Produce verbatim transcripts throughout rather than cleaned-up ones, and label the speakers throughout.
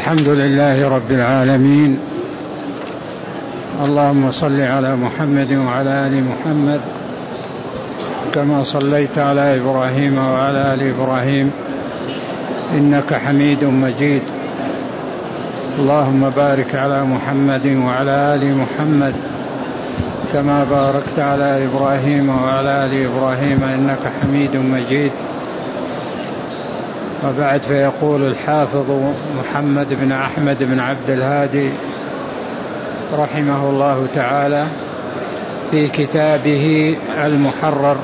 Speaker 1: الحمد لله رب العالمين. اللهم صل على محمد وعلى آل محمد كما صليت على إبراهيم وعلى آل إبراهيم إنك حميد مجيد. اللهم بارك على محمد وعلى آل محمد كما باركت على إبراهيم وعلى آل إبراهيم إنك حميد مجيد. وبعد، فيقول الحافظ محمد بن أحمد بن عبد الهادي رحمه الله تعالى في كتابه المحرر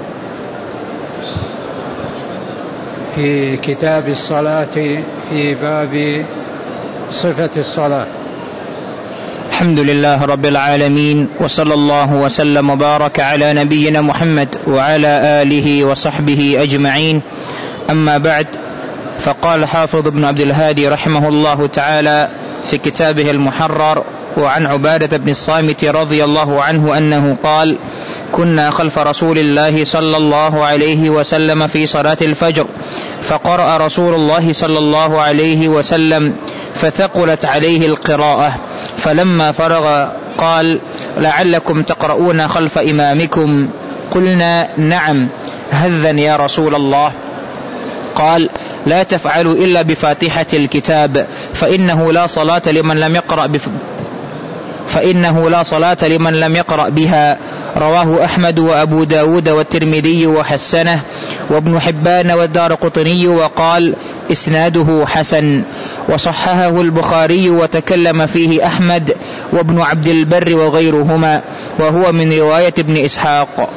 Speaker 1: في كتاب الصلاة في باب صفة الصلاة.
Speaker 2: الحمد لله رب العالمين، وصلى الله وسلم وبارك على نبينا محمد وعلى آله وصحبه أجمعين. أما بعد، فقال حافظ ابن عبد الهادي رحمه الله تعالى في كتابه المحرر: وعن عبادة بن الصامت رضي الله عنه أنه قال: كنا خلف رسول الله صلى الله عليه وسلم في صلاة الفجر، فقرأ رسول الله صلى الله عليه وسلم فثقلت عليه القراءة، فلما فرغ قال: لعلكم تقرؤون خلف إمامكم؟ قلنا: نعم، هذا يا رسول الله. قال: لا تفعلوا إلا بفاتحة الكتاب، فإنه لا صلاة لمن لم يقرأ بف... فإنه لا صلاة لمن لم يقرأ بها. رواه أحمد وأبو داود والترمذي وحسنه، وابن حبان والدارقطني وقال: إسناده حسن. وصححه البخاري وتكلم فيه أحمد وابن عبد البر وغيرهما، وهو من رواية ابن إسحاق.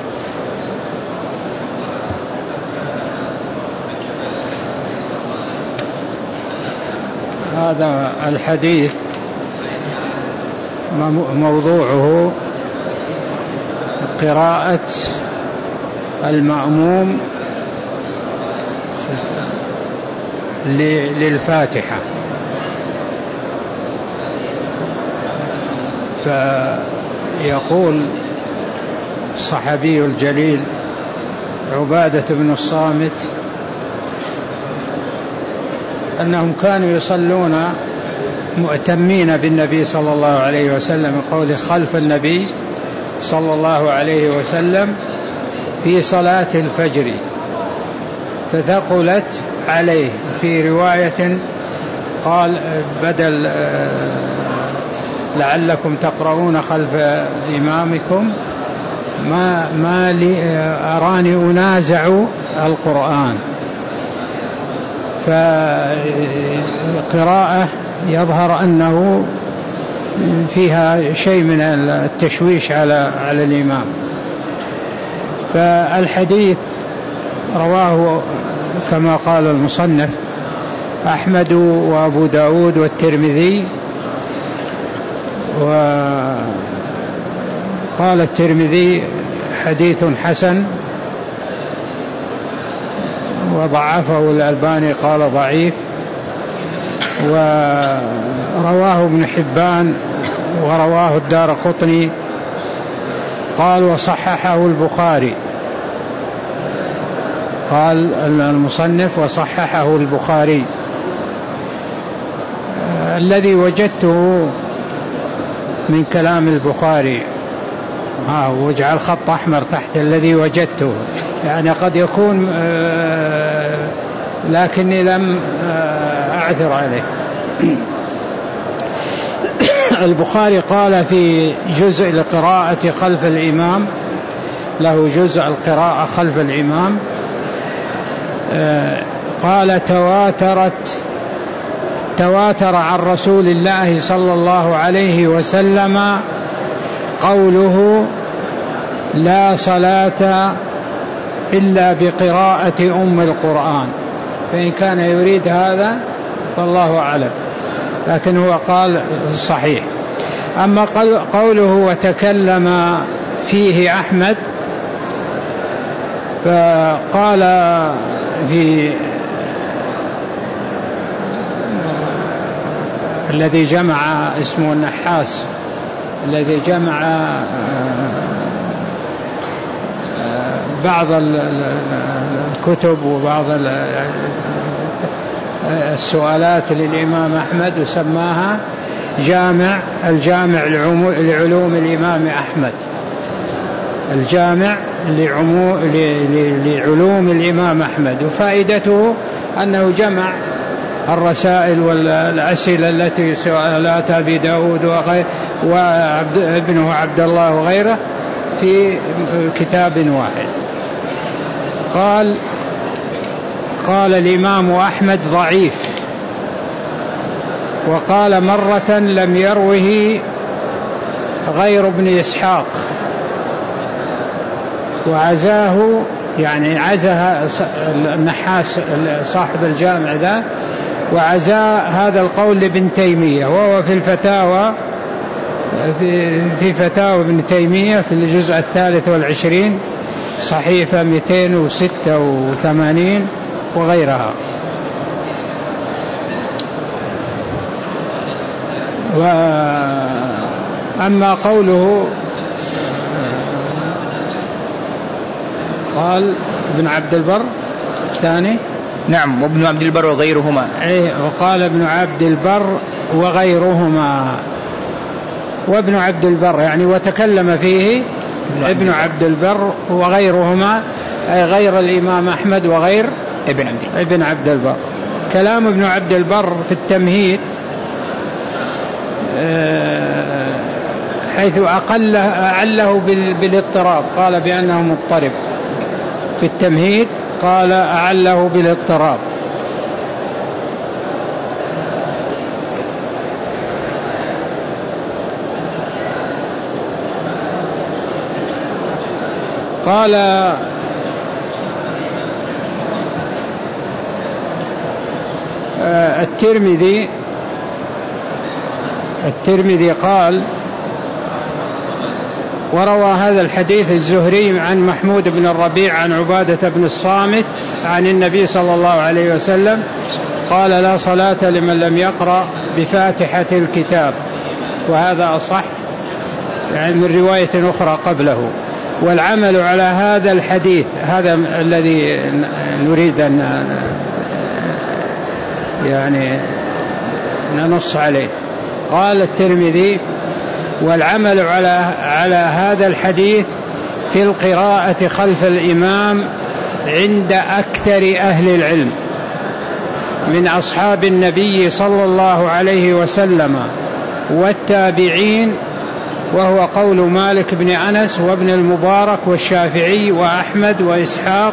Speaker 1: هذا الحديث موضوعه قراءة المأموم للفاتحة. فيقول الصحابي الجليل عبادة بن الصامت أنهم كانوا يصلون مؤتمين بالنبي صلى الله عليه وسلم، قوله خلف النبي صلى الله عليه وسلم في صلاة الفجر، فثقلت عليه. في رواية قال بدل لعلكم تقرؤون خلف إمامكم ما, ما لي أراني أنازع القرآن. فقراءة يظهر أنه فيها شيء من التشويش على على الإمام. فالحديث رواه كما قال المصنف أحمد وأبو داود والترمذي. وقال الترمذي حديث حسن، وضعفه الألباني قال ضعيف. ورواه ابن حبان ورواه الدارقطني قال وصححه البخاري. قال المصنف وصححه البخاري. الذي وجدته من كلام البخاري، ها واجعل خط أحمر تحت الذي وجدته، يعني قد يكون لكني لم أعثر عليه. البخاري قال في جزء القراءة خلف الإمام، له جزء القراءة خلف الإمام، قال تواترت تواتر عن رسول الله صلى الله عليه وسلم قوله لا صلاة إلا بقراءة أم القرآن. فإن كان يريد هذا فالله أعلم، لكن هو قال صحيح. أما قوله وتكلم فيه أحمد، فقال في الذي جمع اسمه النحاس، الذي جمع بعض الكتب وبعض السؤالات للإمام أحمد وسماها جامع الجامع لعلوم الإمام أحمد، الجامع لعلوم الإمام أحمد. وفائدته أنه جمع الرسائل والأسئلة التي سؤالات أبي داود وابنه عبد الله وغيره في كتاب واحد. قال قال الإمام أحمد ضعيف، وقال مرة لم يروه غير ابن إسحاق، وعزاه يعني عزها النحاس صاحب الجامع ذا، وعزاه هذا القول لابن تيمية، وهو في الفتاوى في, في فتاوى ابن تيمية في الجزء الثالث والعشرين صحيفة مئتين وستة وثمانين وغيرها. وأما قوله قال ابن عبد البر الثاني،
Speaker 2: نعم، وابن عبد البر وغيرهما،
Speaker 1: ايه، وقال ابن عبد البر وغيرهما، وابن عبد البر يعني وتكلم فيه ابن عبد البر وغيرهما، أي غير الإمام أحمد وغير
Speaker 2: ابن عبد البر.
Speaker 1: ابن عبد البر. كلام ابن عبد البر في التمهيد حيث أقله أعله بالاضطراب، قال بأنه مضطرب في التمهيد، قال أعله بالاضطراب. قال الترمذي الترمذي قال وروى هذا الحديث الزهري عن محمود بن الربيع عن عبادة بن الصامت عن النبي صلى الله عليه وسلم قال لا صلاة لمن لم يقرأ بفاتحة الكتاب، وهذا أصح يعني من رواية أخرى قبله. والعمل على هذا الحديث، هذا الذي نريد أن يعني ننص عليه. قال الترمذي والعمل على على هذا الحديث في القراءة خلف الإمام عند أكثر أهل العلم من أصحاب النبي صلى الله عليه وسلم والتابعين، وهو قول مالك بن أنس وابن المبارك والشافعي وأحمد وإسحاق،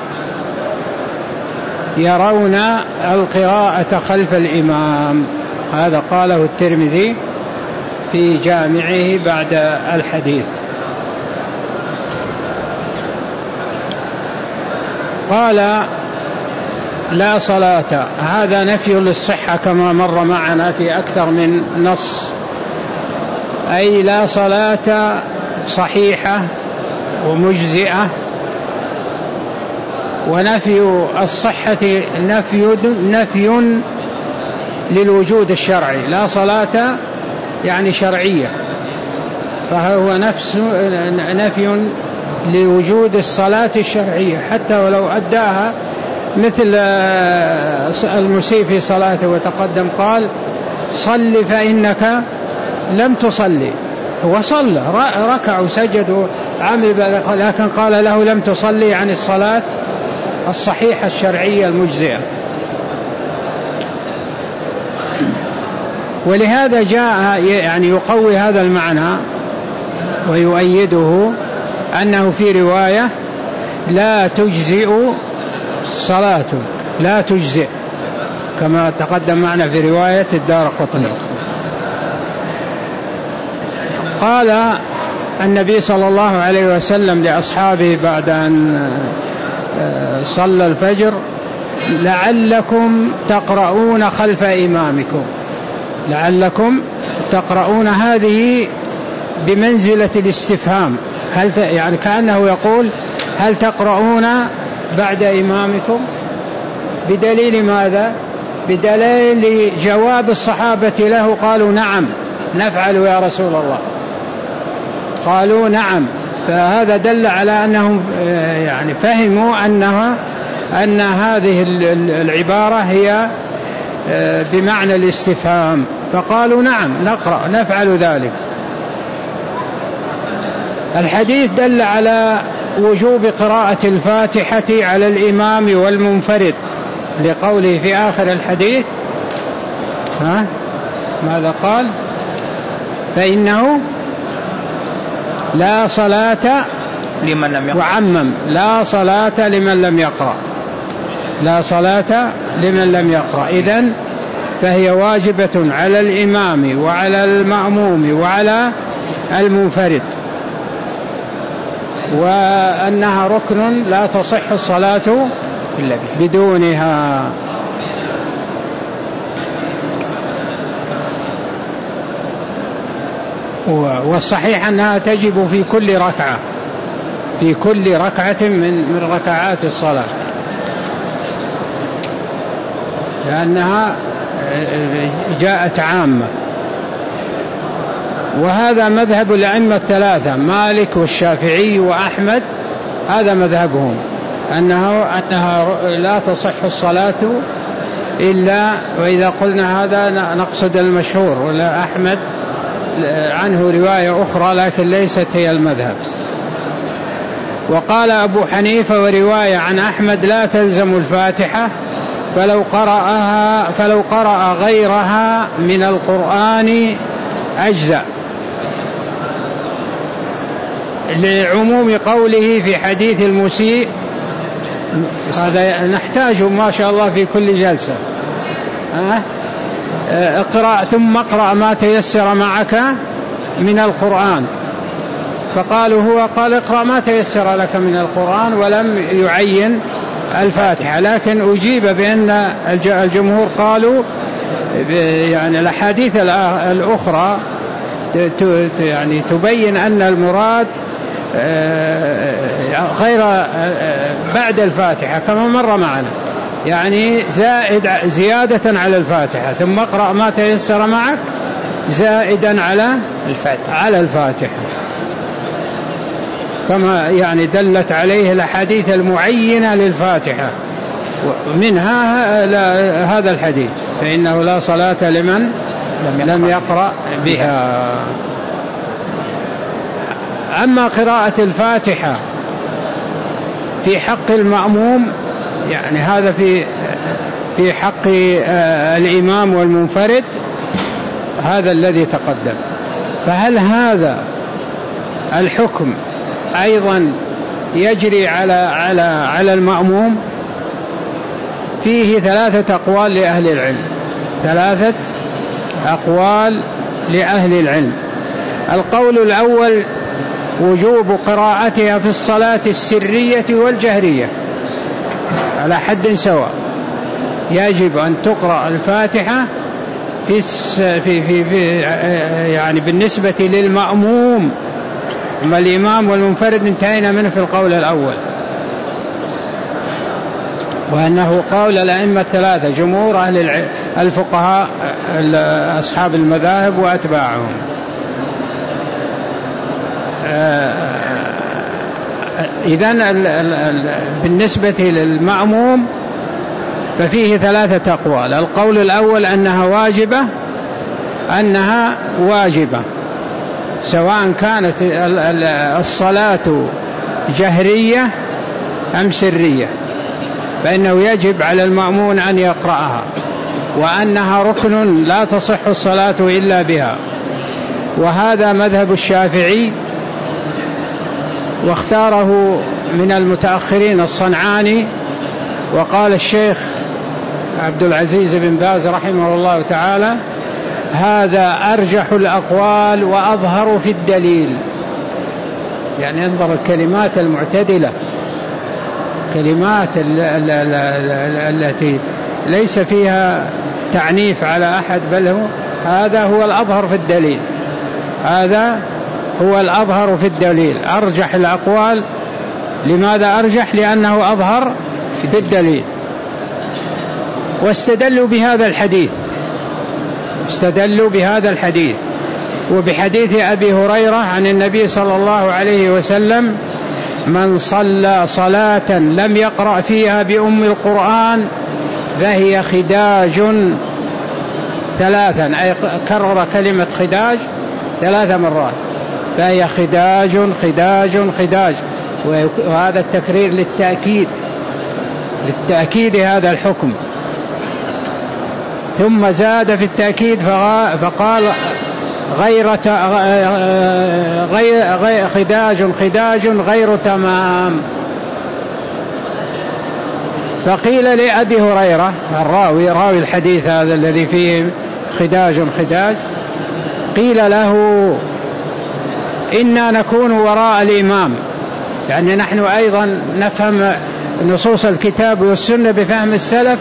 Speaker 1: يرون القراءة خلف الإمام. هذا قاله الترمذي في جامعه بعد الحديث. قال لا صلاة، هذا نفي للصحة كما مر معنا في أكثر من نص، أي لا صلاة صحيحة ومجزئة. ونفي الصحة نفي نفي للوجود الشرعي، لا صلاة يعني شرعية، فهو نفس نفي لوجود الصلاة الشرعية حتى ولو أداها، مثل المسيء في صلاته وتقدم قال صل فإنك لم تصلي، هو صلى ركع وسجد وعمل، لكن قال له لم تصلي عن الصلاة الصحيحة الشرعية المجزئة. ولهذا جاء يعني يقوي هذا المعنى ويؤيده أنه في رواية لا تجزئ صلاة، لا تجزئ، كما تقدم معنا في رواية الدارقطني. قال النبي صلى الله عليه وسلم لأصحابه بعد أن صلى الفجر لعلكم تقرؤون خلف إمامكم، لعلكم تقرؤون، هذه بمنزلة الاستفهام، هل يعني كأنه يقول هل تقرؤون بعد إمامكم؟ بدليل ماذا؟ بدليل جواب الصحابة له، قالوا نعم نفعل يا رسول الله، قالوا نعم. فهذا دل على أنهم يعني فهموا أنها أن هذه العبارة هي بمعنى الاستفهام، فقالوا نعم نقرأ نفعل ذلك. الحديث دل على وجوب قراءة الفاتحة على الإمام والمنفرد لقوله في آخر الحديث ها ماذا قال؟ فإنه لا صلاة
Speaker 2: لمن لم يقرأ،
Speaker 1: وعمم لا صلاة لمن لم يقرأ، لا صلاة لمن لم يقرأ. إذن فهي واجبة على الإمام وعلى المأموم وعلى المنفرد، وأنها ركن لا تصح الصلاة بدونها. والصحيح أنها تجب في كل ركعة، في كل ركعة من من ركعات الصلاة، لأنها جاءت عامة. وهذا مذهب الأئمة الثلاثة مالك والشافعي وأحمد، هذا مذهبهم أنه أنها لا تصح الصلاة إلا، وإذا قلنا هذا نقصد المشهور، ولا أحمد عنه رواية أخرى لكن ليست هي المذهب. وقال أبو حنيفة ورواية عن أحمد لا تلزم الفاتحة، فلو قرأها فلو قرأ غيرها من القرآن أجزأ، لعموم قوله في حديث المسيء. هذا نحتاجه ما شاء الله في كل جلسة. اقرأ ثم اقرأ ما تيسر معك من القرآن، فقالوا هو قال اقرأ ما تيسر لك من القرآن ولم يعين الفاتحة، لكن أجيب بأن الجمهور قالوا يعني الأحاديث الأخرى يعني تبين أن المراد غير بعد الفاتحة كما مر معنا، يعني زائد زيادة على الفاتحة، ثم اقرأ ما تيسر معك زائدا على الفاتحة على الفاتحة كما يعني دلت عليه الأحاديث المعينة للفاتحة، ومنها هذا الحديث فإنه لا صلاة لمن لم يقرأ بها. أما قراءة الفاتحة في حق المأموم، يعني هذا في في حق الإمام والمنفرد، هذا الذي تقدم. فهل هذا الحكم أيضا يجري على على على المأموم؟ فيه ثلاثة أقوال لأهل العلم، ثلاثة أقوال لأهل العلم. القول الأول وجوب قراءتها في الصلاة السرية والجهرية على حد سواء، يجب أن تقرأ الفاتحة في في في, في يعني بالنسبة للمأموم. أما الإمام والمنفرد انتهينا منه في القول الأول، وأنه قول الأئمة الثلاثة جمهور أهل الفقهاء أصحاب المذاهب وأتباعهم. إذن بالنسبة للمأموم ففيه ثلاثة أقوال. القول الأول أنها واجبة، أنها واجبة سواء كانت الصلاة جهرية أم سرية، فإنه يجب على المأمون أن يقرأها، وأنها ركن لا تصح الصلاة إلا بها. وهذا مذهب الشافعي، واختاره من المتأخرين الصنعاني. وقال الشيخ عبد العزيز بن باز رحمه الله تعالى هذا أرجح الأقوال وأظهر في الدليل. يعني انظر الكلمات المعتدلة، كلمات التي ليس فيها تعنيف على أحد، بل هو هذا هو الأظهر في الدليل، هذا هو الأظهر في الدليل، أرجح الأقوال. لماذا أرجح؟ لأنه أظهر في الدليل. واستدلوا بهذا الحديث، استدلوا بهذا الحديث وبحديث أبي هريرة عن النبي صلى الله عليه وسلم من صلى صلاة لم يقرأ فيها بأم القرآن فهي خداج ثلاثا، أي كرر كلمة خداج ثلاث مرات، فهي خداج خداج خداج، وهذا التكرير للتأكيد للتأكيد هذا الحكم. ثم زاد في التأكيد فقال غير غير خداج خداج غير تمام. فقيل لأبي هريرة الراوي راوي الحديث هذا الذي فيه خداج خداج، قيل له إنا نكون وراء الإمام، يعني نحن أيضا نفهم نصوص الكتاب والسنة بفهم السلف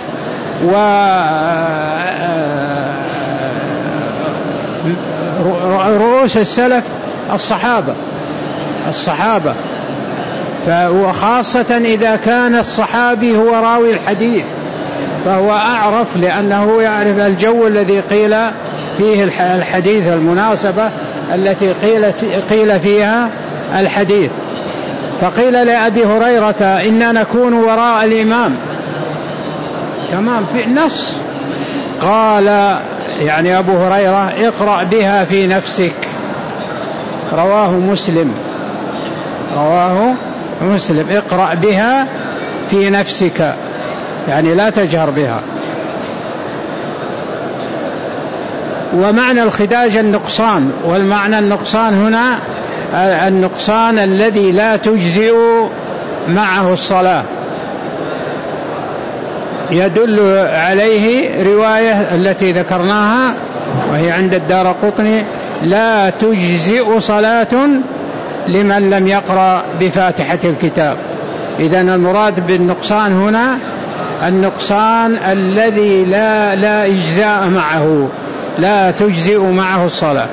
Speaker 1: ورؤوس السلف الصحابة الصحابة وخاصة إذا كان الصحابي هو راوي الحديث فهو أعرف، لأنه يعرف الجو الذي قيل فيه الحديث، المناسبة التي قيل, قيل فيها الحديث. فقيل لأبي هريرة إنا نكون وراء الإمام، تمام في النص. قال يعني أبو هريرة اقرأ بها في نفسك، رواه مسلم رواه مسلم اقرأ بها في نفسك، يعني لا تجهر بها. ومعنى الخداج النقصان، والمعنى النقصان هنا النقصان الذي لا تجزئ معه الصلاة، يدل عليه رواية التي ذكرناها وهي عند الدارقطني لا تجزئ صلاة لمن لم يقرأ بفاتحة الكتاب. إذن المراد بالنقصان هنا النقصان الذي لا لا إجزاء معه، لا تجزئ معه الصلاة.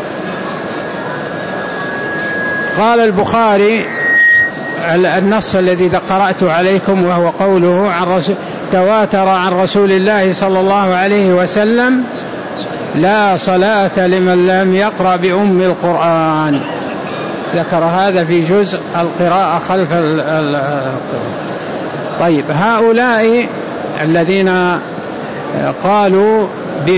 Speaker 1: قال البخاري النص الذي قرأت عليكم وهو قوله عن رسول تواتر عن رسول الله صلى الله عليه وسلم لا صلاة لمن لم يقرأ بأم القرآن، ذكر هذا في جزء القراءة خلف القراءة. طيب هؤلاء الذين قالوا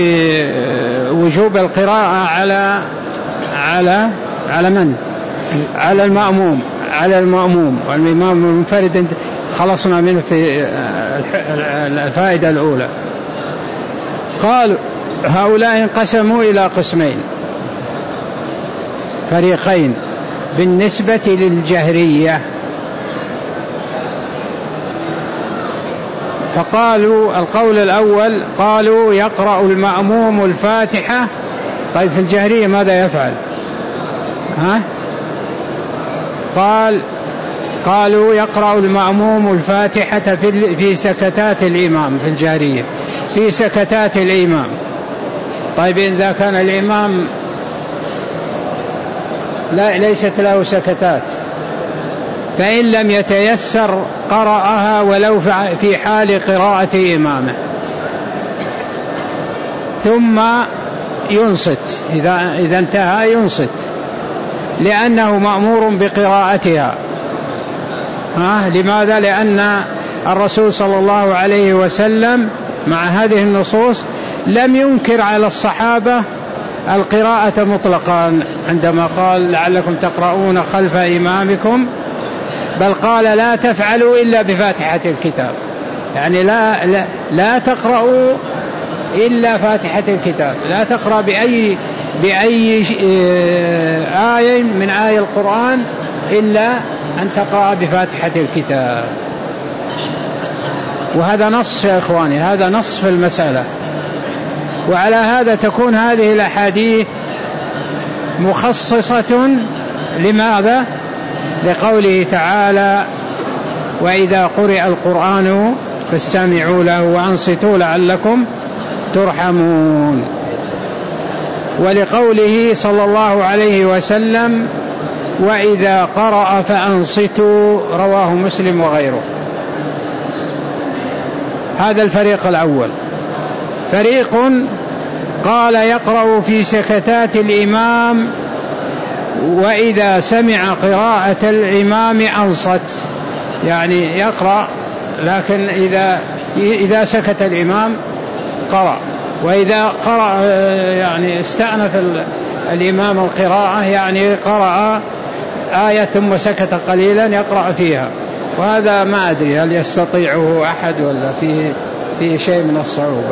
Speaker 1: بوجوب القراءة على على على من؟ على المأموم على المأموم والإمام المنفرد خلصنا منه في الفائدة الأولى. قالوا هؤلاء انقسموا إلى قسمين، فريقين بالنسبة للجهرية. فقالوا القول الأول قالوا يقرأ المأموم الفاتحة. طيب في الجهرية ماذا يفعل؟ ها؟ قال قالوا يقرأ المأموم الفاتحة في في سكتات الإمام، في الجهرية في سكتات الإمام. طيب إذا كان الإمام لا ليست له سكتات فإن لم يتيسر قرأها ولو في حال قراءة إمامه، ثم ينصت إذا إذا انتهى ينصت لأنه مأمور بقراءتها. ها؟ لماذا؟ لأن الرسول صلى الله عليه وسلم مع هذه النصوص لم ينكر على الصحابة القراءة مطلقا عندما قال لعلكم تقرؤون خلف إمامكم، بل قال لا تفعلوا إلا بفاتحة الكتاب، يعني لا, لا, لا تقرأوا إلا فاتحة الكتاب، لا تقرأ بأي, بأي آية من آية القرآن إلا أن تقرأ بفاتحة الكتاب. وهذا نص يا إخواني، هذا نص في المسألة. وعلى هذا تكون هذه الأحاديث مخصصة لماذا؟ لقوله تعالى وإذا قرئ القرآن فاستمعوا له وأنصتوا لعلكم ترحمون، ولقوله صلى الله عليه وسلم وإذا قرأ فأنصتوا، رواه مسلم وغيره. هذا الفريق الأول. فريق قال يقرأ في سكتات الإمام وإذا سمع قراءة الإمام أنصت، يعني يقرأ لكن إذا إذا سكت الإمام قرأ وإذا قرأ يعني استأنف الإمام القراءة يعني قرأ آية ثم سكت قليلا يقرأ فيها، وهذا ما أدري هل يستطيعه أحد ولا فيه, فيه شيء من الصعوبة.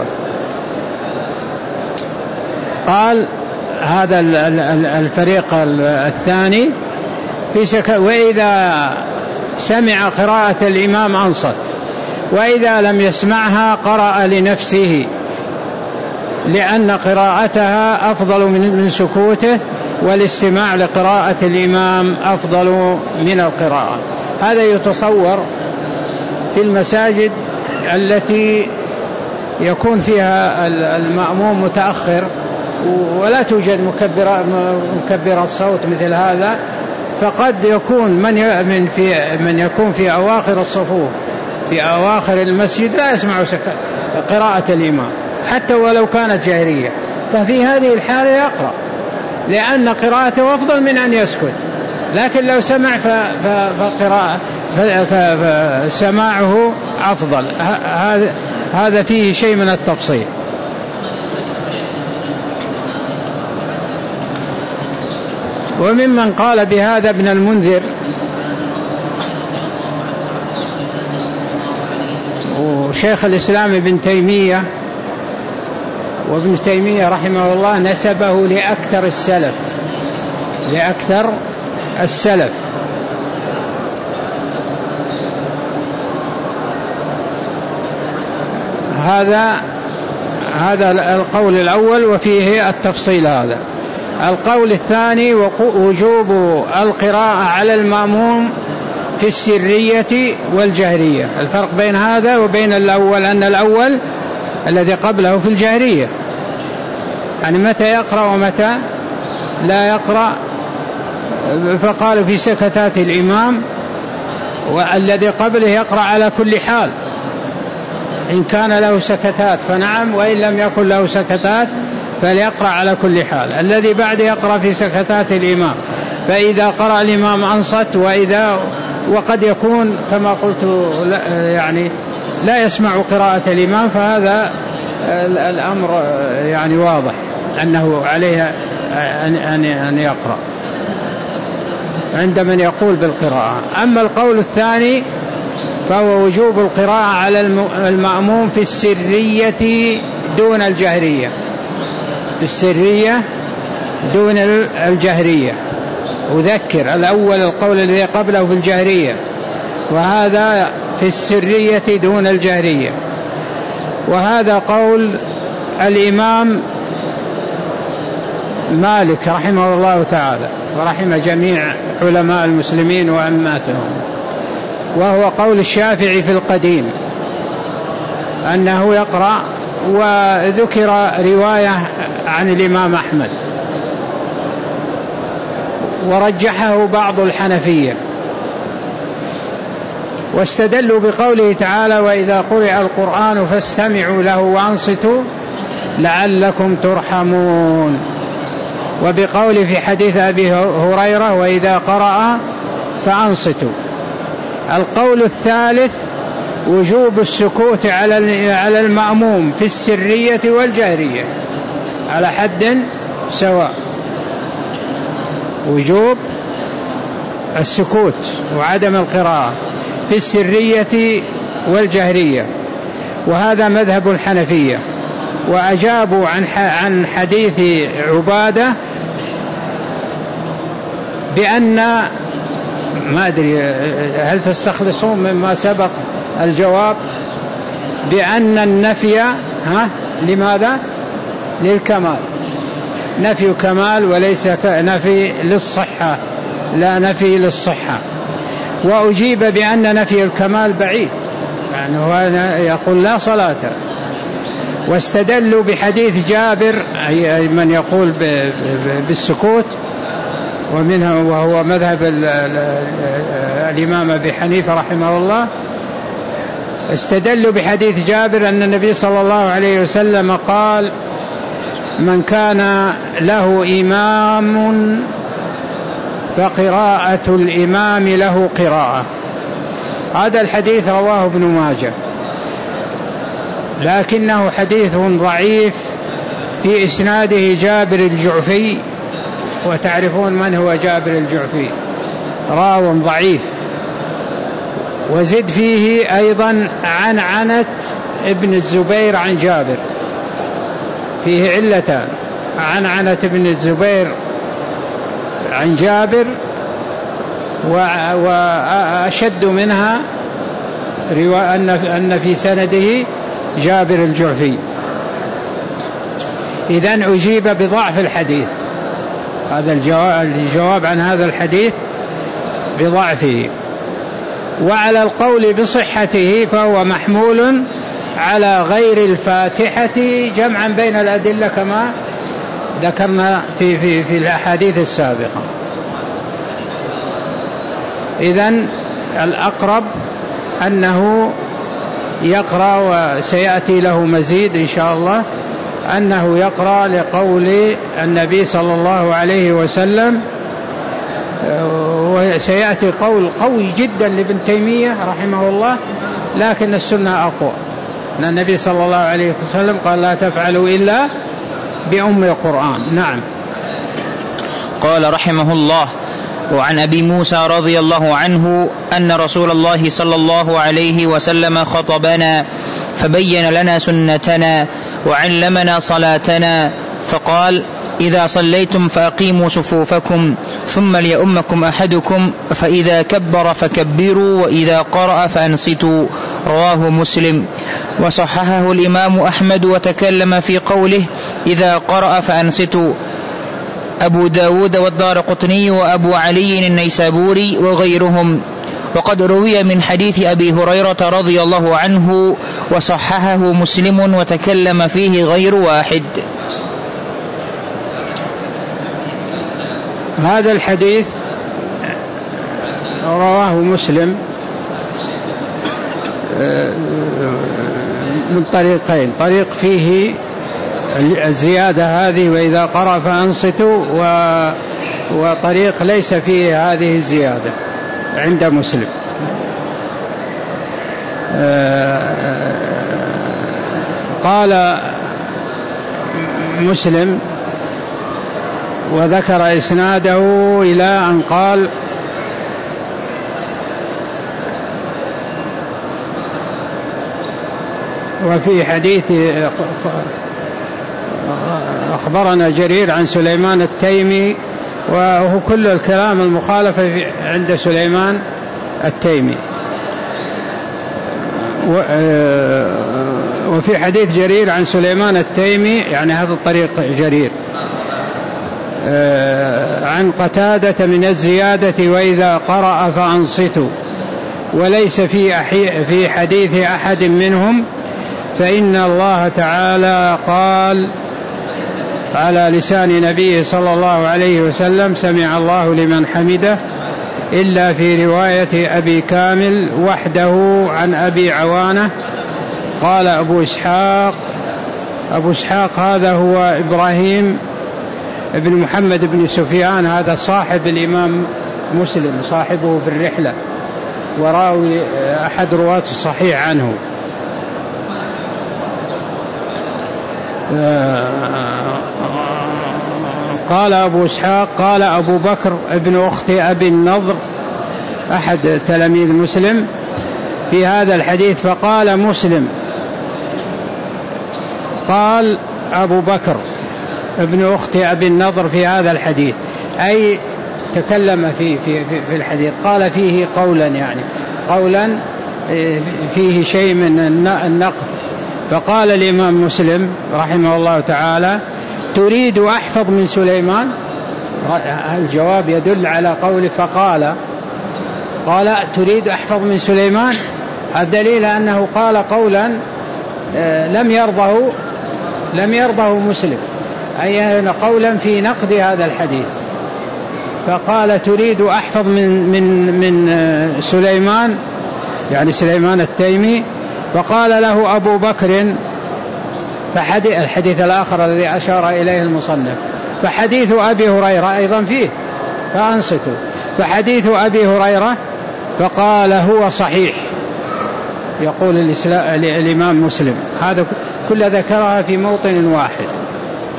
Speaker 1: قال هذا الفريق الثاني في سك... وإذا سمع قراءة الإمام أنصت، وإذا لم يسمعها قرأ لنفسه، لأن قراءتها أفضل من سكوته، والاستماع لقراءة الإمام أفضل من القراءة. هذا يتصور في المساجد التي يكون فيها المأموم متأخر ولا توجد مكبر الصوت مثل هذا، فقد يكون من في من يكون في أواخر الصفوف في أواخر المسجد لا يسمع قراءة الإمام حتى ولو كانت جهرية، ففي هذه الحالة يقرأ لأن قراءته أفضل من أن يسكت. لكن لو سمع فقراءة فسماعه أفضل. هذا فيه شيء من التفصيل. وممن قال بهذا ابن المنذر وشيخ الإسلام ابن تيمية، وابن تيمية رحمه الله نسبه لأكثر السلف لأكثر السلف هذا هذا القول الأول وفيه التفصيل. هذا القول الثاني وجوب القراءة على المأموم في السرية والجهرية. الفرق بين هذا وبين الأول أن الأول الذي قبله في الجهرية، يعني متى يقرأ ومتى لا يقرأ، فقالوا في سكتات الإمام، والذي قبله يقرأ على كل حال إن كان له سكتات فنعم، وإن لم يكن له سكتات فليقرأ على كل حال. الذي بعد يقرأ في سكتات الإمام، فإذا قرأ الإمام أنصت، وإذا وقد يكون كما قلت يعني لا يسمع قراءة الإمام، فهذا الأمر يعني واضح أنه عليه أن يقرأ عند من يقول بالقراءة. أما القول الثاني فهو وجوب القراءة على المأموم في السرية دون الجهرية، في السرية دون الجهرية. أذكر الأول القول الذي قبله في الجهرية، وهذا في السرية دون الجهرية. وهذا قول الإمام مالك رحمه الله تعالى ورحم جميع علماء المسلمين وأماتهم، وهو قول الشافعي في القديم أنه يقرأ. وذكر رواية عن الإمام أحمد ورجحه بعض الحنفية، واستدلوا بقوله تعالى: وإذا قرئ القرآن فاستمعوا له وأنصتوا لعلكم ترحمون، وبقوله في حديث أبي هريرة: وإذا قرأ فأنصتوا. القول الثالث وجوب السكوت على المأموم في السرية والجهرية على حد سواء، وجوب السكوت وعدم القراءة في السرية والجهرية، وهذا مذهب الحنفية. وأجابوا عن حديث عبادة بأن، ما أدري هل تستخلصون مما سبق الجواب، بأن النفي ها لماذا؟ للكمال، نفي كمال وليس نفي للصحة، لا نفي للصحة. وأجيب بأن نفي الكمال بعيد، يعني هو يقول لا صلاة. واستدلوا بحديث جابر، أي من يقول بالسكوت، ومنه وهو مذهب الإمام أبي حنيفة رحمه الله. استدلوا بحديث جابر أن النبي صلى الله عليه وسلم قال: من كان له إمام فقراءة الإمام له قراءة. هذا الحديث رواه ابن ماجه، لكنه حديث ضعيف في إسناده جابر الجعفي، وتعرفون من هو جابر الجعفي، راو ضعيف. وزد فيه أيضا عنعنة ابن الزبير عن جابر، فيه علتان: عنعنة ابن الزبير عن جابر، وأشد منها أن في سنده جابر الجعفي. إذن أجيب بضعف الحديث، هذا الجواب عن هذا الحديث بضعفه. وعلى القول بصحته فهو محمول على غير الفاتحة جمعا بين الأدلة كما ذكرنا في, في, في الأحاديث السابقة. إذن الأقرب أنه يقرأ، وسيأتي له مزيد إن شاء الله، أنه يقرأ لقول النبي صلى الله عليه وسلم. وسيأتي قول قوي جدا لابن تيمية رحمه الله، لكن السنة أقوى، أن النبي صلى الله عليه وسلم قال: لا تفعلوا إلا بأم القرآن. نعم.
Speaker 2: قال رحمه الله: وعن أبي موسى رضي الله عنه أن رسول الله صلى الله عليه وسلم خطبنا فبين لنا سنتنا وعلمنا صلاتنا، فقال: إذا صليتم فأقيموا صفوفكم ثم ليؤمكم أحدكم، فإذا كبر فكبروا وإذا قرأ فأنصتوا. رواه مسلم. وصححه الإمام أحمد وتكلم في قوله إذا قرأ فأنصتوا أبو داود والدارقطني وأبو علي النيسابوري وغيرهم. وقد روي من حديث أبي هريرة رضي الله عنه وصححه مسلم وتكلم فيه غير واحد.
Speaker 1: هذا الحديث رواه مسلم من طريقين: طريق فيه الزيادة هذه وإذا قرأ فأنصتوا، وطريق ليس فيه هذه الزيادة عند مسلم. قال مسلم وذكر إسناده إلى أن قال: وفي حديث أخبرنا جرير عن سليمان التيمي، وهو كل الكلام المخالفة عند سليمان التيمي. وفي حديث جرير عن سليمان التيمي، يعني هذا الطريق جرير، عن قتادة من الزيادة وإذا قرأ فأنصتوا، وليس في حديث أحد منهم، فإن الله تعالى قال على لسان نبيه صلى الله عليه وسلم: سمع الله لمن حمده، إلا في رواية أبي كامل وحده عن أبي عوانة. قال أبو إسحاق أبو إسحاق هذا هو إبراهيم ابن محمد بن سفيان، هذا صاحب الإمام مسلم، صاحبه في الرحلة، وراوي أحد رواة الصحيح عنه. قال أبو إسحاق قال أبو بكر ابن أخت أبي النضر أحد تلاميذ مسلم في هذا الحديث، فقال مسلم قال أبو بكر ابن أخت أبي النضر في هذا الحديث، أي تكلم في, في, في, في الحديث، قال فيه قولا، يعني قولا فيه شيء من النقد. فقال الإمام مسلم رحمه الله تعالى: تريد أحفظ من سليمان؟ الجواب يدل على قوله فقال قال تريد أحفظ من سليمان، الدليل أنه قال قولا لم يرضه لم يرضه مسلم، أي قولا في نقد هذا الحديث. فقال تريد أحفظ من من من سليمان، يعني سليمان التيمي. فقال له أبو بكر، فحديث الحديث الآخر الذي أشار إليه المصنف، فحديث أبي هريرة أيضا فيه فأنصتوا، فحديث أبي هريرة، فقال هو صحيح، يقول الإمام مسلم. هذا كل ذكرها في موطن واحد،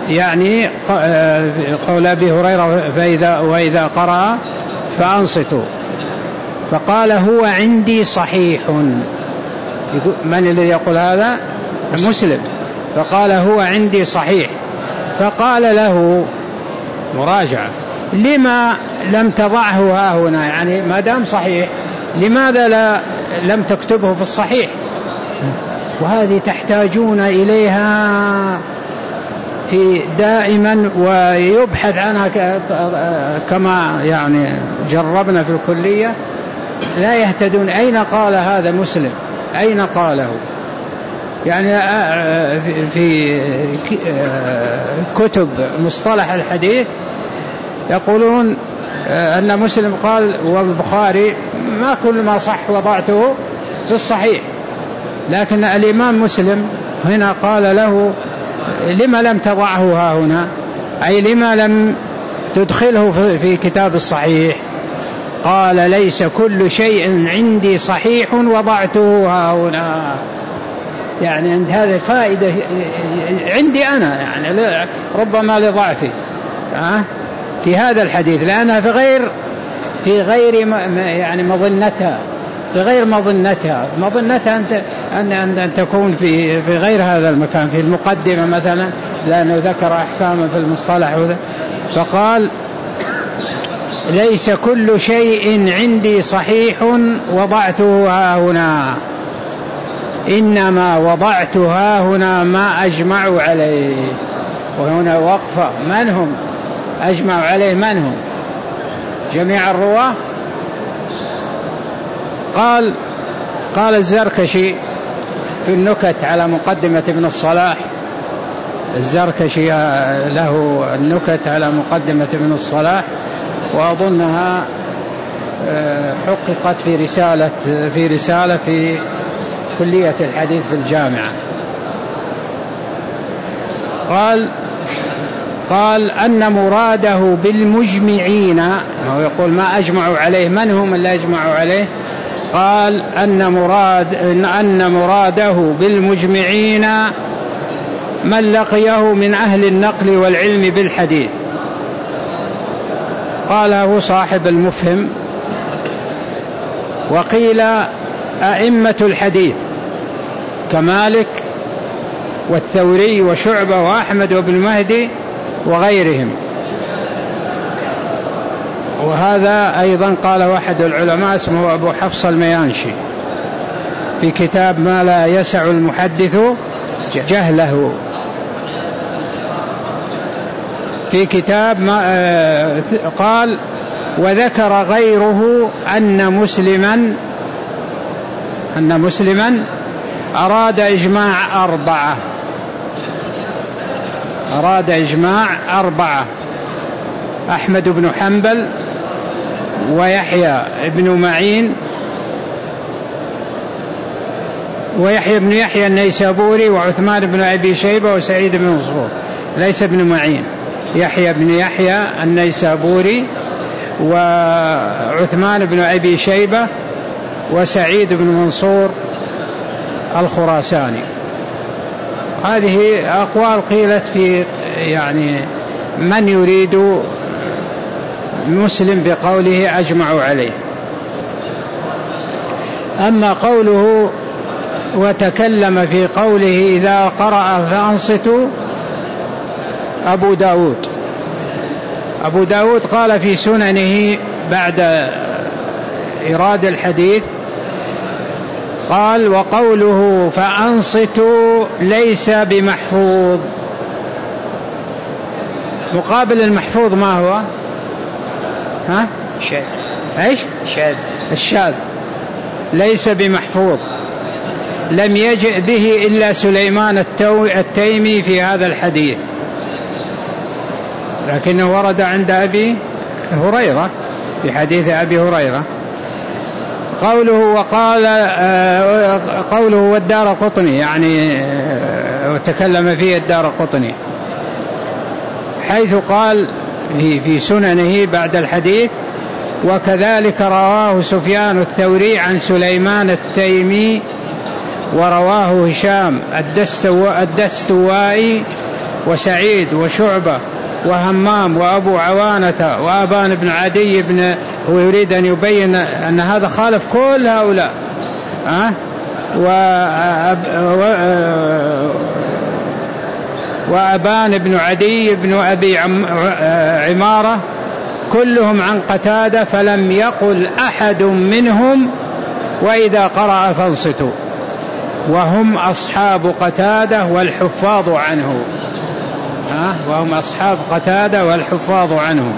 Speaker 1: يعني قول أبي هريرة فإذا وإذا قرأ فأنصتوا، فقال هو عندي صحيح. من الذي يقول هذا؟ مسلم. فقال هو عندي صحيح، فقال له مراجعة لما لم تضعه ها هنا؟ يعني ما دام صحيح لماذا لا لم تكتبه في الصحيح؟ وهذه تحتاجون إليها في دائما ويبحث عنها كما يعني جربنا في الكلية، لا يهتدون. أين قال هذا مسلم؟ أين قاله؟ يعني في كتب مصطلح الحديث يقولون أن مسلم قال والبخاري ما كل ما صح وضعته في الصحيح، لكن الإمام مسلم هنا قال له لما لم تضعه ها هنا؟ أي لما لم تدخله في كتاب الصحيح؟ قال ليس كل شيء عندي صحيح وضعته ها هنا. يعني عند هذه فائدة عندي أنا، يعني ربما لضعفي في هذا الحديث، لأنها في غير في غير يعني مظنتها في غير مظنتها مظنتها أن أن أن تكون في في غير هذا المكان، في المقدمة مثلا، لأنه ذكر أحكاما في المصطلح. فقال ليس كل شيء عندي صحيح وضعته ها هنا، إنما وضعت ها هنا ما أجمع عليه. وهنا وقفة، من هم أجمع عليه؟ من هم؟ جميع الرواة؟ قال قال الزركشي في النكت على مقدمة ابن الصلاح، الزركشي له النكت على مقدمة ابن الصلاح، وأظنها حققت في رسالة في رسالة في كلية الحديث في الجامعة. قال قال أن مراده بالمجمعين، هو يقول ما أجمعوا عليه، من هم اللي أجمعوا عليه؟ قال أن مراد أن مراده بالمجمعين من لقيه من أهل النقل والعلم بالحديث. قاله صاحب المفهم. وقيل أئمة الحديث كمالك والثوري وشعبة وأحمد وابن مهدي وغيرهم. وهذا أيضا قال أحد العلماء اسمه أبو حفص الميانشي في كتاب ما لا يسع المحدث جهله، في كتاب ما قال وذكر غيره أن مسلما أن مسلما أراد إجماع أربعة أراد إجماع أربعة أحمد بن حنبل ويحيى بن معين ويحيى بن يحيى النيسابوري وعثمان بن أبي شيبة وسعيد بن منصور، ليس ابن معين، يحيى بن يحيى النيسابوري وعثمان بن أبي شيبة وسعيد بن منصور الخراساني. هذه أقوال قيلت في يعني من يريد مسلم بقوله أجمعوا عليه. أما قوله وتكلم في قوله إذا قرأ فأنصتوا، أبو داود أبو داود قال في سننه بعد إيراد الحديث، قال وقوله فأنصتوا ليس بمحفوظ. مقابل المحفوظ ما هو؟ ها؟
Speaker 2: شاذ.
Speaker 1: ايش؟
Speaker 2: شاذ.
Speaker 1: الشاذ ليس بمحفوظ، لم يجئ به إلا سليمان التيمي في هذا الحديث، لكنه ورد عند أبي هريرة في حديث أبي هريرة. قوله وقال قوله والدار قطني، يعني وتكلم فيه الدار قطني، حيث قال في سننه بعد الحديث وكذلك رواه سفيان الثوري عن سليمان التيمي، ورواه هشام الدستوائي وسعيد وشعبة وهمام وأبو عوانة وأبان بن عدي بن، هو يريد أن يبين أن هذا خالف كل هؤلاء. أه؟ وأبان بن عدي بن أبي عمارة كلهم عن قتادة، فلم يقل أحد منهم وإذا قرأ فانصتوا، وهم أصحاب قتادة والحفاظ عنه. ها؟ وهم أصحاب قتادة والحفاظ عنه.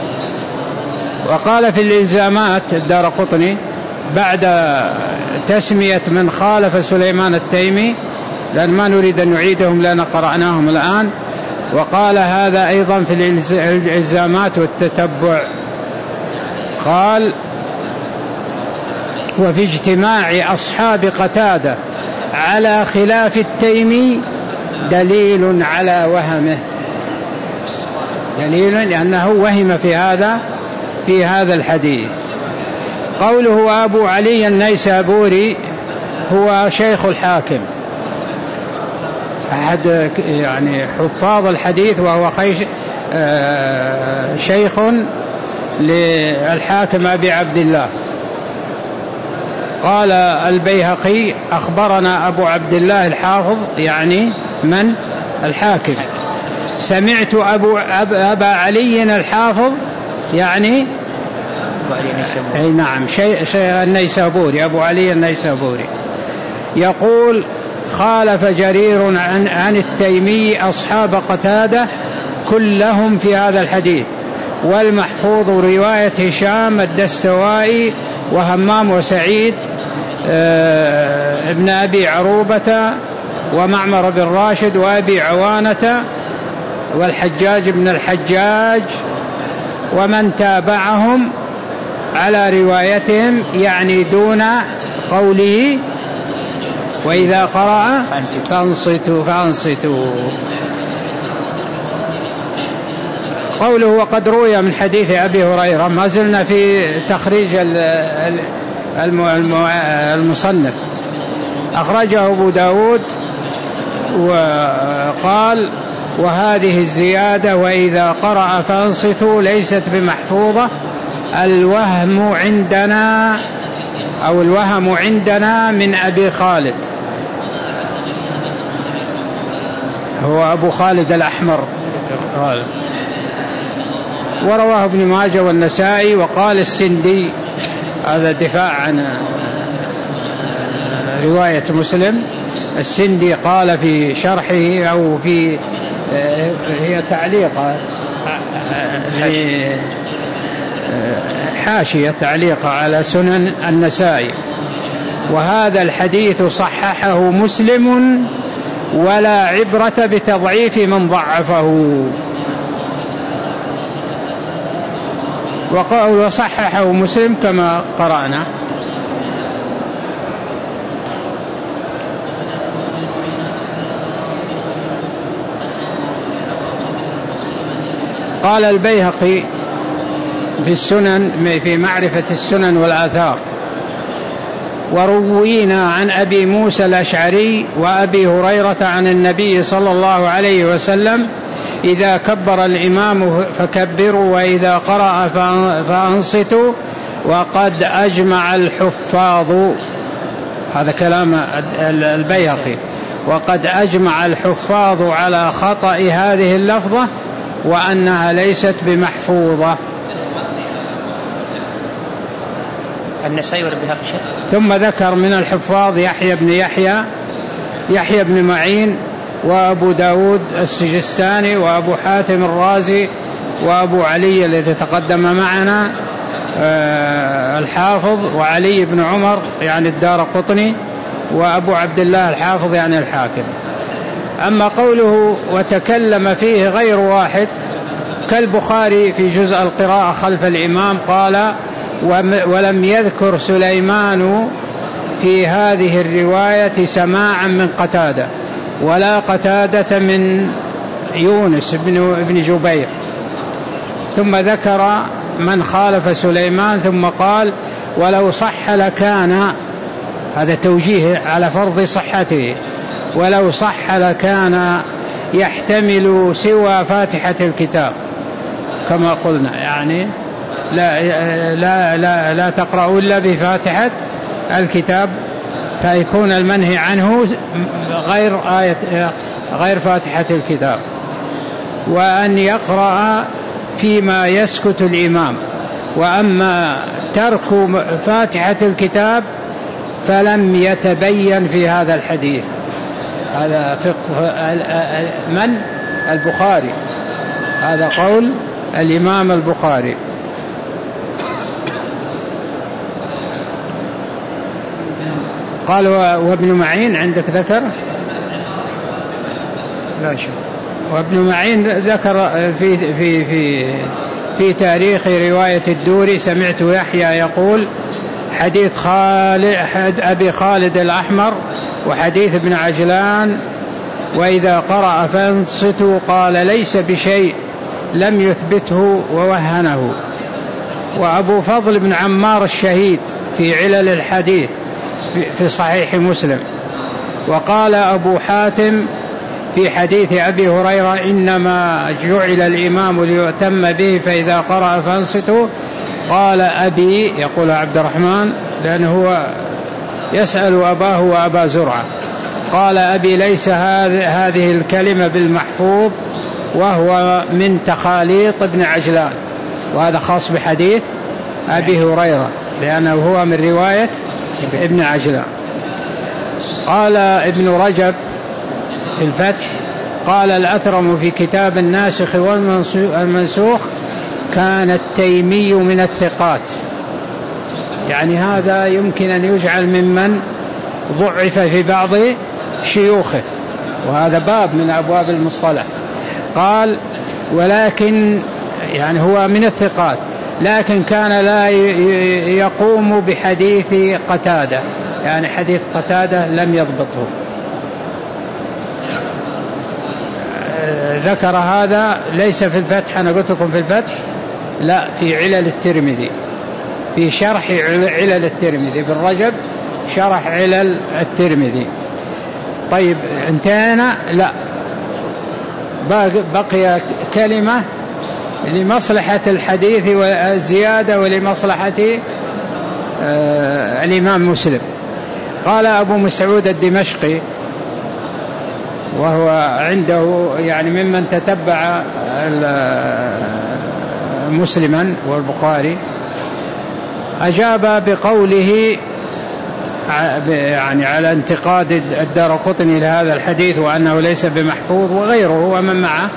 Speaker 1: وقال في الإلزامات الدارقطني بعد تسمية من خالف سليمان التيمي، لأن ما نريد أن نعيدهم لأن قرأناهم الآن، وقال هذا أيضا في الإلزامات والتتبع، قال وفي اجتماع أصحاب قتادة على خلاف التيمي دليل على وهمه، دليل لأنه وهم في هذا في هذا الحديث. قوله أبو علي النيسابوري هو شيخ الحاكم، أحد يعني حفاظ الحديث، وهو شيخ للحاكم أبي عبد الله. قال البيهقي أخبرنا أبو عبد الله الحافظ، يعني من؟ الحاكم. سمعت أبو أبا علي الحافظ، يعني أي نعم شيء شيء النيسابوري، أبو علي النيسابوري، يقول خالف جرير عن, عن التيمي أصحاب قتادة كلهم في هذا الحديث، والمحفوظ رواية هشام الدستوائي وهمام وسعيد ابن أبي عروبة ومعمر بن راشد وأبي عوانة والحجاج بن الحجاج ومن تابعهم على روايتهم، يعني دون قوله وإذا قرأ فانصتوا فانصتوا. قوله وقد روي من حديث أبي هريرة، ما زلنا في تخريج المصنف، أخرجه أبو داود وقال وهذه الزيادة وإذا قرأ فانصتوا ليست بمحفوظة، الوهم عندنا أو الوهم عندنا من أبي خالد، هو أبو خالد الأحمر. ورواه ابن ماجه والنسائي. وقال السندي، هذا دفاع عن رواية مسلم، السندي قال في شرحه أو في هي تعليقة حاشية تعليقة على سنن النسائي، وهذا الحديث صححه مسلم ولا عبرة بتضعيف من ضعفه. وصححه مسلم كما قرأنا. قال البيهقي في السنن في معرفة السنن والآثار، وروينا عن أبي موسى الأشعري وأبي هريرة عن النبي صلى الله عليه وسلم إذا كبر الإمام فكبروا وإذا قرأ فأنصتوا، وقد أجمع الحفاظ، هذا كلام البيهقي، وقد أجمع الحفاظ على خطأ هذه اللفظة وأنها ليست بمحفوظة.
Speaker 2: النسائي والبيهقي.
Speaker 1: ثم ذكر من الحفاظ يحيى بن يحيى يحيى بن معين وأبو داود السجستاني وأبو حاتم الرازي وأبو علي الذي تقدم معنا الحافظ، وعلي بن عمر يعني الدارقطني، وأبو عبد الله الحافظ يعني الحاكم. أما قوله وتكلم فيه غير واحد كالبخاري في جزء القراءة خلف الإمام، قال ولم يذكر سليمان في هذه الرواية سماعا من قتادة ولا قتادة من يونس بن جبير، ثم ذكر من خالف سليمان، ثم قال ولو صح لكان، هذا توجيه على فرض صحته، ولو صح لكان يحتمل سوى فاتحة الكتاب كما قلنا، يعني لا, لا, لا, لا تقرأوا إلا بفاتحة الكتاب، فيكون المنهي عنه غير آية غير فاتحة الكتاب. وأن يقرأ فيما يسكت الإمام. وأما ترك فاتحة الكتاب فلم يتبين في هذا الحديث. هذا فقه من؟ البخاري، هذا قول الإمام البخاري. قال وابن معين عندك ذكر؟ لا شك. وابن معين ذكر في في في في تاريخ رواية الدوري: سمعت يحيى يقول حديث خالد أبي خالد الأحمر وحديث ابن عجلان وإذا قرأ فانصتوا قال ليس بشيء لم يثبته ووهنه. وأبو فضل بن عمار الشهيد في علل الحديث في صحيح مسلم. وقال أبو حاتم في حديث أبي هريرة: إنما جعل الإمام ليؤتم به فإذا قرأ فانصتوا. قال أبي، يقول عبد الرحمن لأنه هو يسأل أباه وأبا زرعة، قال أبي ليس هذه الكلمة بالمحفوظ وهو من تخاليط ابن عجلان، وهذا خاص بحديث أبي هريرة لأنه هو من رواية ابن عجلان. قال ابن رجب في الفتح: قال الأثرم في كتاب الناسخ والمنسوخ: كان التيمي من الثقات. يعني هذا يمكن أن يجعل ممن ضعف في بعض شيوخه، وهذا باب من أبواب المصطلح. قال ولكن يعني هو من الثقات، لكن كان لا يقوم بحديث قتادة، يعني حديث قتادة لم يضبطه. ذكر هذا ليس في الفتح، أنا قلت لكم في الفتح، لا، في علل الترمذي، في شرح علل الترمذي بالرجب، شرح علل الترمذي. طيب انتهينا؟ لا، بقي كلمة لمصلحة الحديث والزيادة ولمصلحة آه الإمام مسلم. قال أبو مسعود الدمشقي، وهو عنده يعني ممن تتبع مسلما والبخاري، أجاب بقوله يعني على انتقاد الدارقطني لهذا الحديث وأنه ليس بمحفوظ وغيره ومن معه.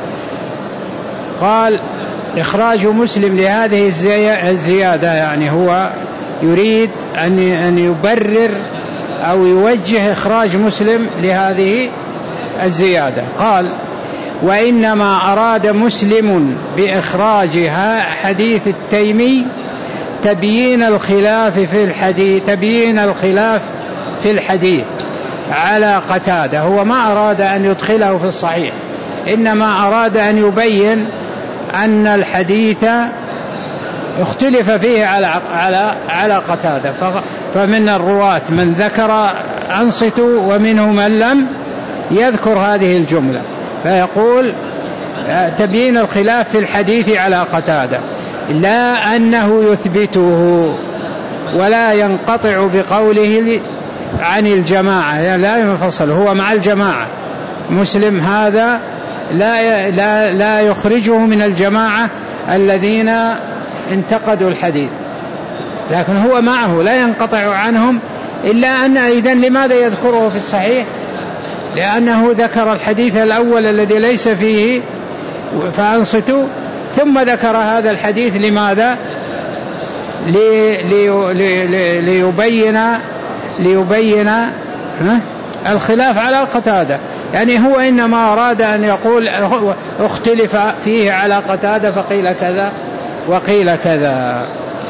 Speaker 1: قال إخراج مسلم لهذه الزيادة، يعني هو يريد أن يبرر أو يوجه إخراج مسلم لهذه الزيادة. قال وإنما أراد مسلم بإخراجها حديث التيمي تبيين الخلاف في الحديث تبيين الخلاف في الحديث على قتادة. هو ما أراد أن يدخله في الصحيح، إنما أراد أن يبين أن الحديث اختلف فيه على على على قتادة، فمن الرواة من ذكر أنصتوا ومنه من لم يذكر هذه الجملة، فيقول تبيين الخلاف في الحديث على قتادة، لا أنه يثبته ولا ينقطع بقوله عن الجماعة، يعني لا ينفصل، هو مع الجماعة. مسلم هذا لا لا لا يخرجه من الجماعة الذين انتقدوا الحديث، لكن هو معه لا ينقطع عنهم، إلا أن إذن لماذا يذكره في الصحيح؟ لأنه ذكر الحديث الأول الذي ليس فيه فأنصتوا، ثم ذكر هذا الحديث لماذا؟ لي لي لي ليبين ليبين الخلاف على قتادة. يعني هو إنما أراد أن يقول اختلف فيه على قتادة فقيل كذا وقيل كذا.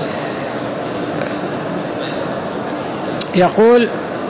Speaker 1: يقول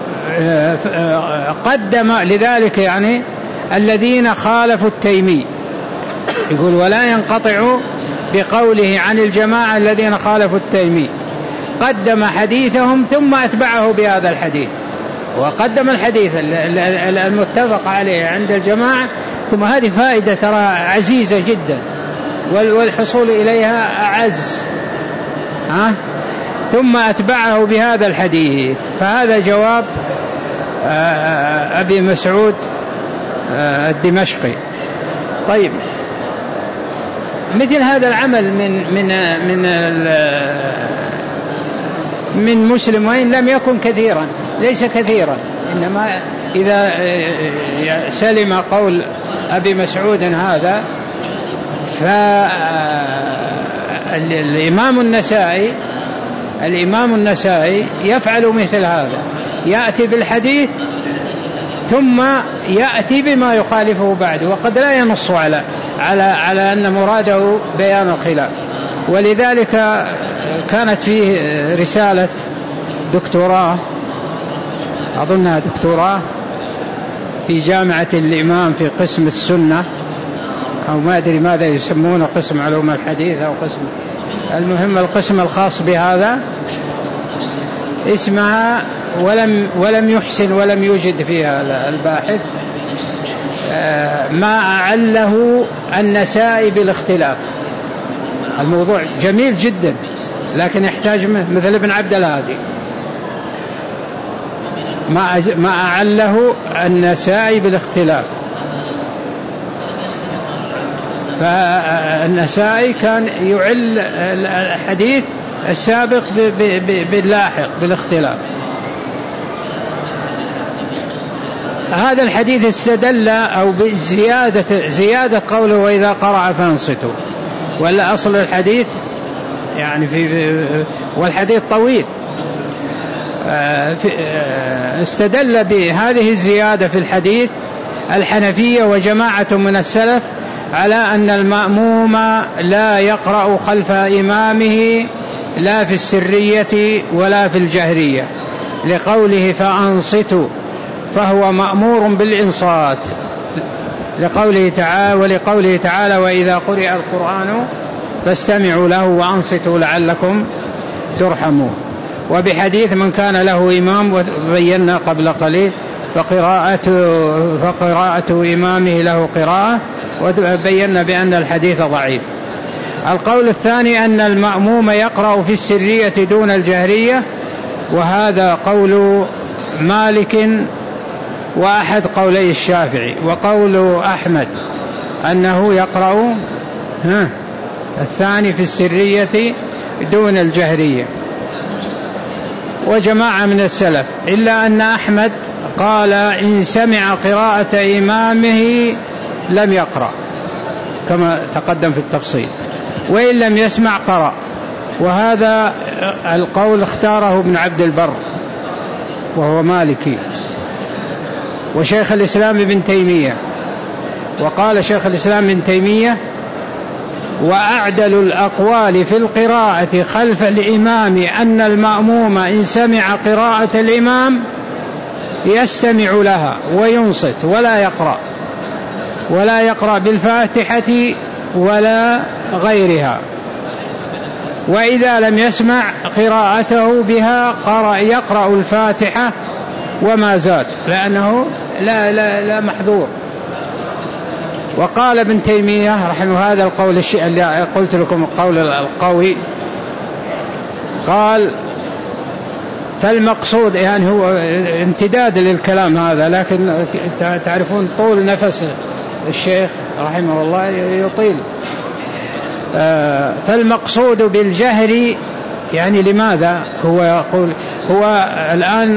Speaker 1: قدم لذلك يعني الذين خالفوا التيمي، يقول ولا ينقطع بقوله عن الجماعة الذين خالفوا التيمي، قدم حديثهم ثم أتبعه بهذا الحديث، وقدم الحديث المتفق عليه عند الجماعة. ثم هذه فائدة ترى عزيزة جدا والحصول إليها أعز. ها؟ ثم أتبعه بهذا الحديث. فهذا جواب أبي مسعود الدمشقي. طيب، مثل هذا العمل من من من من مسلم وإن لم يكن كثيرا، ليس كثيرا، إنما إذا سلم قول أبي مسعود هذا، فالإمام النسائي الإمام النسائي يفعل مثل هذا، يأتي بالحديث ثم يأتي بما يخالفه بعد، وقد لا ينص على على على أن مراده بيان الخلاف. ولذلك كانت فيه رسالة دكتوراه، أظنها دكتوراه في جامعة الإمام في قسم السنة، أو ما أدري ماذا يسمونه، قسم علوم الحديث أو قسم، المهم القسم الخاص بهذا، اسمها ولم ولم يحسن ولم يوجد فيها الباحث ما أعله النسائي بالاختلاف. الموضوع جميل جدا لكن يحتاج مثل ابن عبد الهادي، ما ما أعله النسائي بالاختلاف. فالنسائي كان يعل الحديث السابق باللاحق بالاختلاف. هذا الحديث استدل أو بزيادة زيادة قوله وإذا قرأ فانصتوا، ولا أصل الحديث يعني في والحديث طويل، استدل بهذه الزيادة في الحديث الحنفية وجماعة من السلف على أن المأموم لا يقرأ خلف إمامه لا في السرية ولا في الجهرية، لقوله فأنصتوا، فهو مأمور بالإنصات لقوله تعالى ولقوله تعالى وإذا قرئ القرآن فاستمعوا له وأنصتوا لعلكم ترحمون. وبحديث من كان له إمام، وبينا قبل قليل فقراءة, فقراءة إمامه له قراءة، وبينا بأن الحديث ضعيف. القول الثاني أن المأموم يقرأ في السرية دون الجهرية، وهذا قول مالك وأحد قولي الشافعي. وقول أحمد أنه يقرأ ها الثاني في السرية دون الجهرية، وجماعة من السلف، إلا أن أحمد قال إن سمع قراءة إمامه لم يقرأ كما تقدم في التفصيل، وإن لم يسمع قرأ. وهذا القول اختاره ابن عبد البر وهو مالكي، وشيخ الإسلام ابن تيمية. وقال شيخ الإسلام ابن تيمية وأعدل الأقوال في القراءة خلف الإمام أن المأموم إن سمع قراءة الإمام يستمع لها وينصت ولا يقرأ ولا يقرأ بالفاتحة ولا غيرها، وإذا لم يسمع قراءته بها قرأ يقرأ الفاتحة وما زاد، لأنه لا, لا, لا محذور. وقال ابن تيمية رحمه هذا القول الشيء اللي قلت لكم القول القوي، قال فالمقصود، يعني هو امتداد للكلام هذا، لكن تعرفون طول نفس الشيخ رحمه الله يطيل. فالمقصود بالجهر يعني لماذا هو يقول هو الآن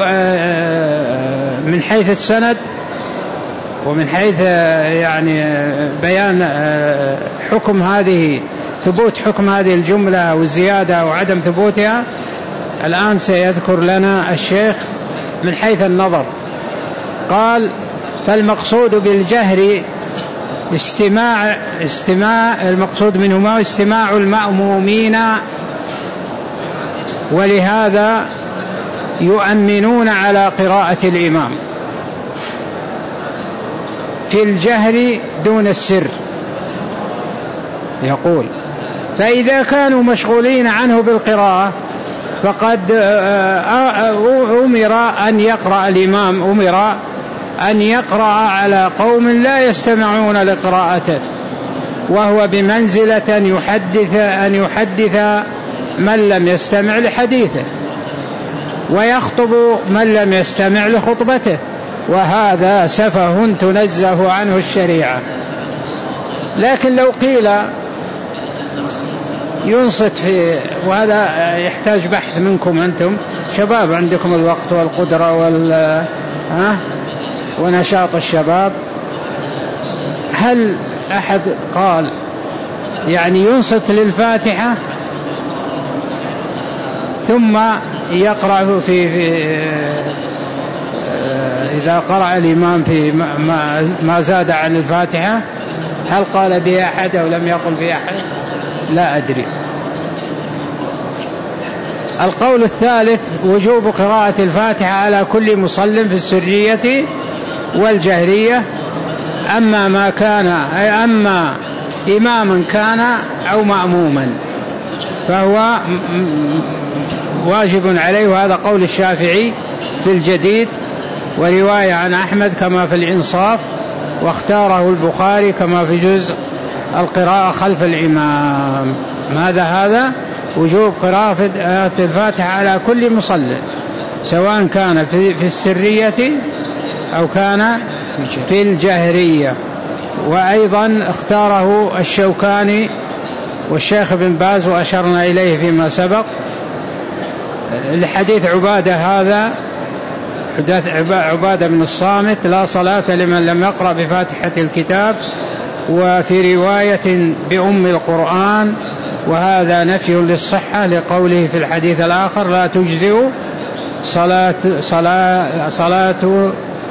Speaker 1: من حيث السند ومن حيث يعني بيان حكم هذه ثبوت حكم هذه الجملة والزيادة أو عدم ثبوتها، الآن سيذكر لنا الشيخ من حيث النظر. قال فالمقصود بالجهر استماع استماع المقصود منه ما استماع المأمومين، ولهذا يؤمنون على قراءة الإمام في الجهر دون السر. يقول فإذا كانوا مشغولين عنه بالقراءة فقد أمر أن يقرأ الإمام أمر أن يقرأ على قوم لا يستمعون لقراءته، وهو بمنزلة يحدث أن يحدث من لم يستمع لحديثه، ويخطب من لم يستمع لخطبته، وهذا سفه تنزه عنه الشريعة. لكن لو قيل ينصت في، وهذا يحتاج بحث منكم أنتم شباب عندكم الوقت والقدرة وال ها ونشاط الشباب، هل أحد قال يعني ينصت للفاتحة ثم يقرأ في, في إذا قرأ الإمام في ما, ما زاد عن الفاتحة؟ هل قال به أحد أو لم يقل به أحد؟ لا أدري. القول الثالث وجوب قراءة الفاتحة على كل مصل في السرية والجهرية، أما ما كان أي أما إماما كان أو مأموما فهو واجب عليه، وهذا قول الشافعي في الجديد، ورواية عن أحمد كما في الإنصاف، واختاره البخاري كما في جزء القراءة خلف الإمام. ماذا هذا؟ وجوب قراءة الفاتحة على كل مصلٍ سواء كان في, في السرية أو كان في الجهرية. وأيضا اختاره الشوكاني والشيخ بن باز وأشرنا إليه فيما سبق لحديث عبادة هذا، عبادة بن الصامت: لا صلاة لمن لم يقرأ بفاتحة الكتاب. وفي رواية بأم القرآن، وهذا نفي للصحة لقوله في الحديث الآخر: لا تجزئ صلاة صلاة صلاة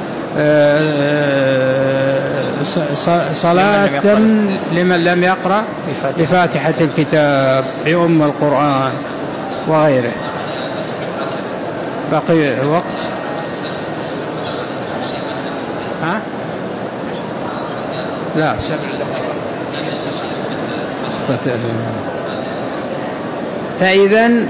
Speaker 1: صلاة لمن لم يقرأ بفاتحة الكتاب بأم القرآن وغيره. بقي وقت؟ ها؟ لا، سبع دقائق. فإذن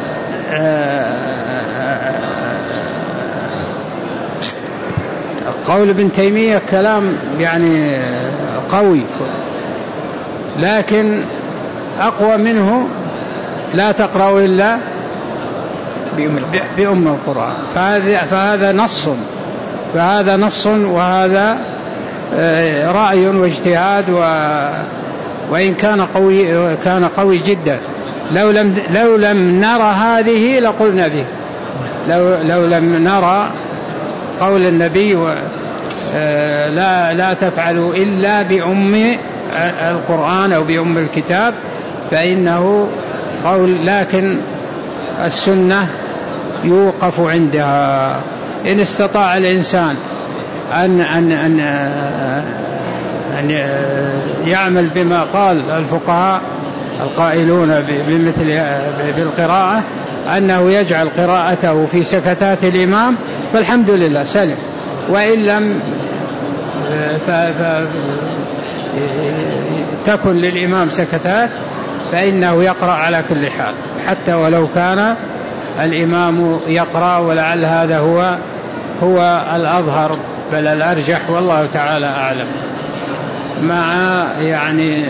Speaker 1: قول ابن تيمية كلام يعني قوي، لكن أقوى منه: لا تقرأوا إلا بأم القرآن. فهذا, فهذا نص فهذا نص وهذا رأي واجتهاد، وإن كان قوي كان قوي جدا. لو لم لو لم نرى هذه لقلنا به، لو لو لم نرى قول النبي لا لا تفعلوا إلا بأم القرآن أو بأم الكتاب فإنه قول، لكن السنة يوقف عندها. إن استطاع الإنسان أن أن أن أن يعمل بما قال الفقهاء القائلون بمثل بالقراءة، أنه يجعل قراءته في سكتات الإمام، فالحمد لله سلم. وإن لم تكن للإمام سكتات فإنه يقرأ على كل حال، حتى ولو كان الإمام يقرأ، ولعل هذا هو هو الأظهر بل الأرجح، والله تعالى أعلم. مع يعني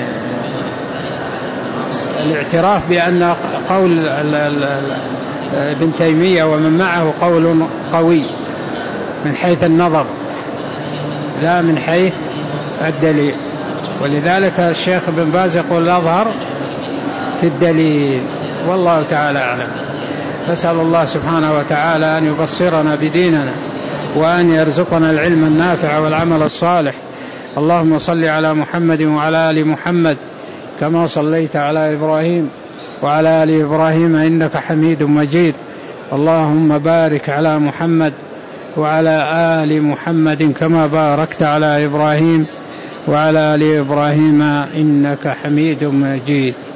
Speaker 1: الاعتراف بأن قول ابن تيمية ومن معه قول قوي من حيث النظر لا من حيث الدليل، ولذلك الشيخ بن باز يقول الأظهر في الدليل، والله تعالى أعلم. نسأل الله سبحانه وتعالى أن يبصرنا بديننا، وأن يرزقنا العلم النافع والعمل الصالح. اللهم صل على محمد وعلى آل محمد كما صليت على إبراهيم وعلى آل إبراهيم إنك حميد مجيد. اللهم بارك على محمد وعلى آل محمد كما باركت على إبراهيم وعلى آل إبراهيم إنك حميد مجيد.